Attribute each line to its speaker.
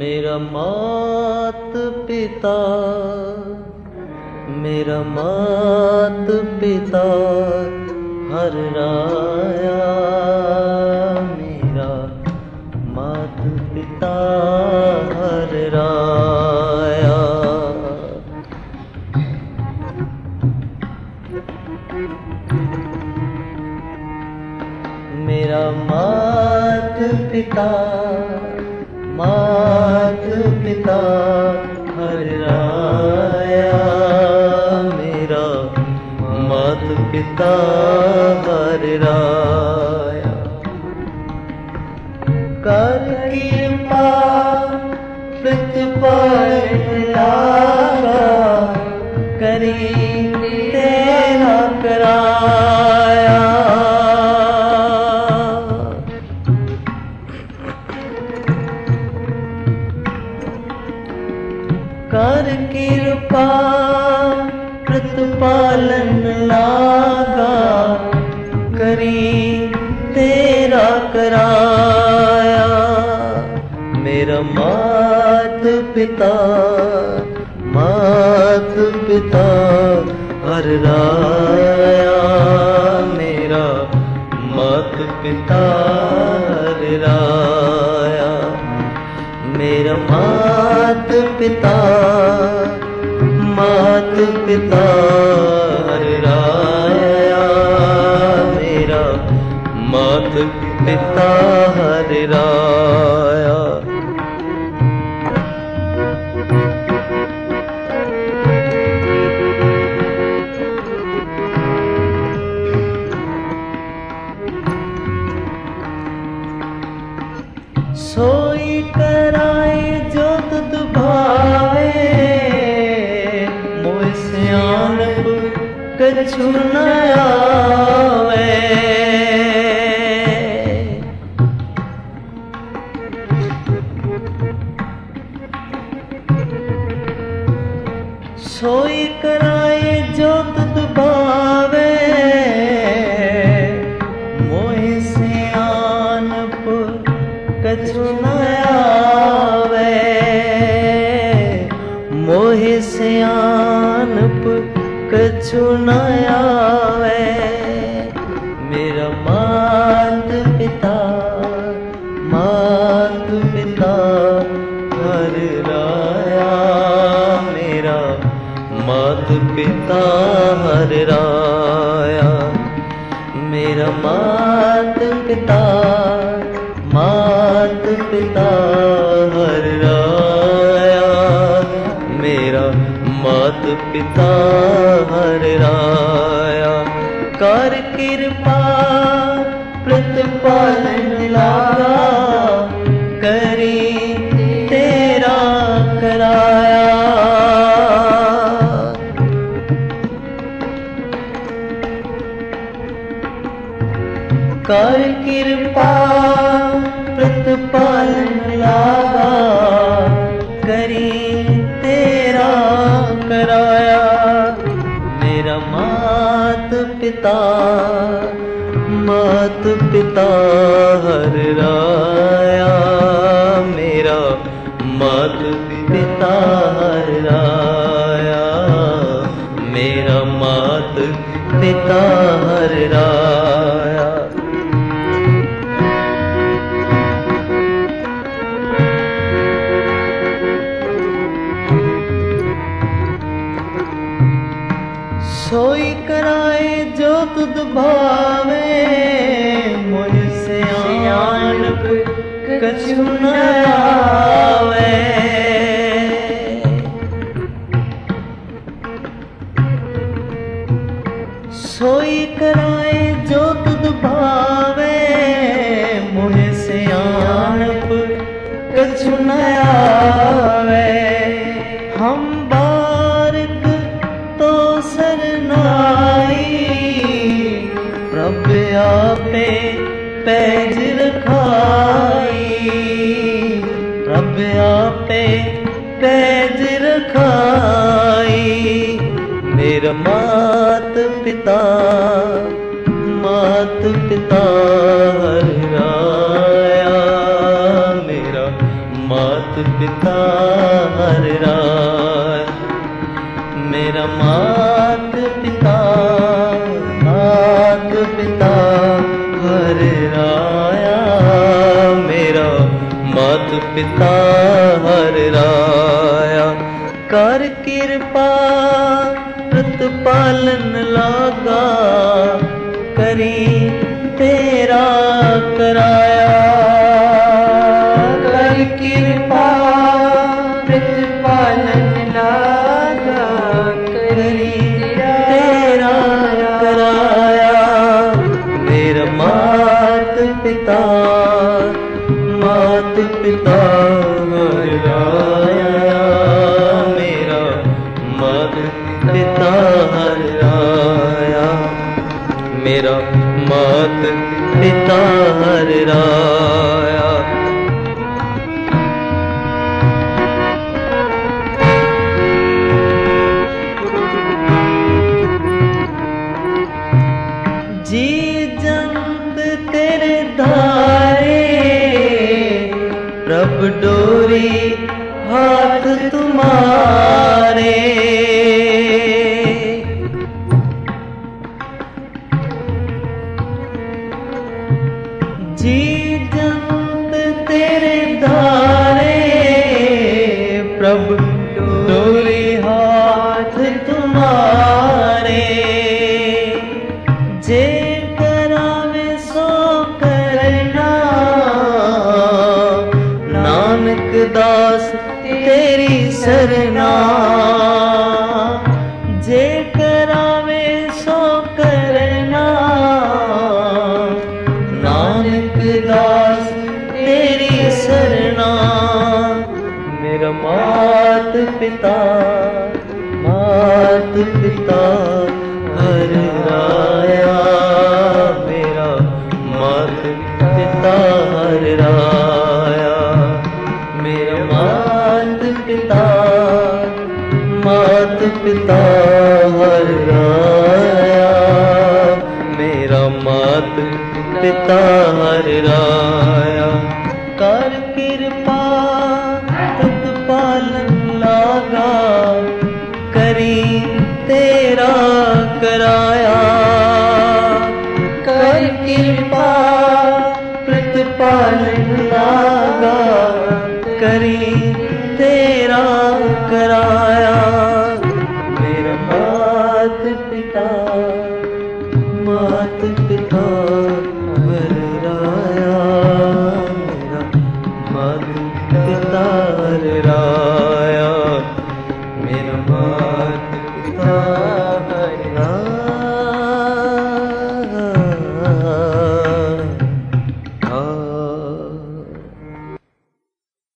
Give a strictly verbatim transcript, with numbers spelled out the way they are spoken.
Speaker 1: मेरा मात पिता, मेरा मात पिता हर राया, मेरा मात पिता हर राया। मेरा मात पिता, मात पिता हर राया, मेरा मात पिता हर राया। कर कृपा प्रतिपाल लागा, करी तेरा कराया। कर कृपा प्रतिपालन लागा, करी तेरा कराया। मेरा मात पिता, मात पिता हर राया, मेरा मात पिता हर राया। मेरा मात पिता, मात पिता हर राया, मेरा मात पिता हर राया। सोई कराए जो तुद भावे, मोह सियानप कछु न आवे। सोई कराए जो तुद भावे, मोह सियानप कछु न आवे। मोह सियानप कछु न आवे। मेरा मात पिता, मात पिता हर राया, मेरा मात पिता हर राया। मेरा मात पिता, मात पिता हर राया, मेरा मात पिता हर राया। कर कृपा प्रतिपालन लागा, करी तेरा कराया। कर कृपा प्रतिपालन लागा, करी तेरा कराया। मेरा मात पिता, मात पिता हर राया, मेरा मात पिता हर राया। मेरा मात पिता हर राया। सोई कराए जो तुद भावे, मोह सियानप कछु न आवे। सोई कराए जो तुद भावे, मोह सियानप कछु न आवे। हम बारक तो सरनाई, प्रभ आपे पैज रखाई। प्रभ आपे पैज रखाई। मेरा मात पिता, मात पिता हर राया, मेरा मात मात पिता हर राय। मेरा मात पिता मात पिता हर राया, मेरा मात पिता हर राया। कर कृपा प्रतिपालन लागा, करी तेरा कराया। कर कृपा प्रतिपालन लागा, करी तेरा कराया। मेरा मात पिता मात पिता हर राया, मेरा मात पिता हर राया, मेरा मात पिता हर राया। जी जंत तेरे धारे, प्रभ डोरी हाथ तुम्हारे। जी जंत तेरे धारे, प्रभ डोरी हाथ तुम्हारे। जे करावे सो करना, नानक दास तेरी सरना। जे करावे सो करना, नानक दास तेरी सरना। मेरा मात पिता मात पिता हर राया, मेरा मात पिता हर राया। मेरा मात पिता मात पिता हर राया, मेरा मात पिता हर राया। कर कृपा प्रतिपालन लागा, करी तेरा कराया। कर कृपा प्रतिपालन लागा, करी तेरा कराया। मेरा मात पिता मात पिता हर राया, मेरा मात पिता हर राया।